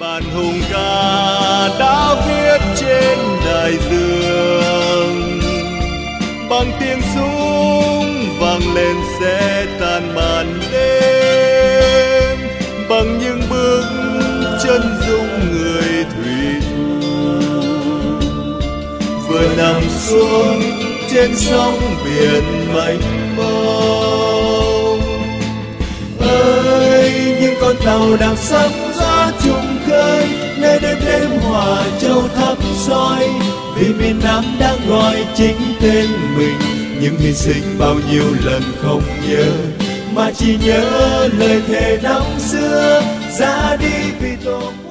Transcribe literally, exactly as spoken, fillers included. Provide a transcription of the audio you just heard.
Bản hùng ca đã viết trên đại dương, bằng tiếng súng vang lên sẽ tan màn đêm, bằng những bước chân dung người thủy thủ vừa nằm xuống trên sóng biển mênh mông. Ơi những con tàu đang sắp gió chung khơi, nơi đêm đêm hòa châu thắp soi, vì miền Nam đang gọi chính tên mình. Những hy sinh bao nhiêu lần không nhớ, mà chỉ nhớ lời thề năm xưa, ra đi vì tổ quốc.